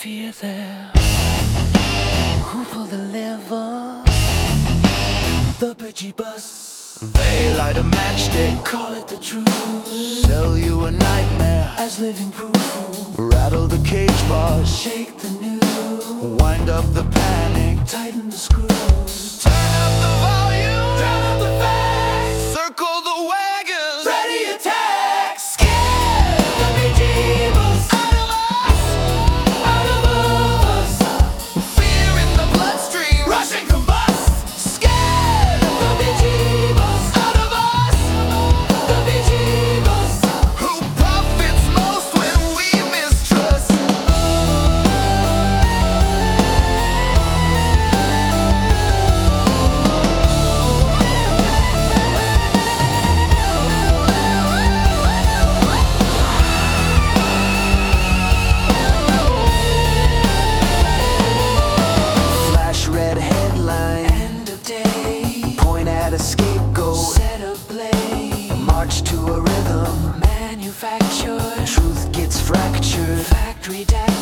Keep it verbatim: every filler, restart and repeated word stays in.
here, there. Who pulled the lever? The bitchy bus. They light a matchstick, call it the truth. Sell you a nightmare as living proof. Rattle the cage bars, shake the news. Wind up the panic, tighten the screws. Turn up the volume, turn up the bass. Circle the wagons, ready attack. Scare the bejeebers out of us, out of us. Fear in the bloodstream, rushing combust. Scare the bejeebers out of us, the bejeebers. Who profits most when we mistrust? Flash red headline, end of day. Point at a scapegoat, set ablaze. March to a rhythm, manufactured. Truth gets fractured, factory dash.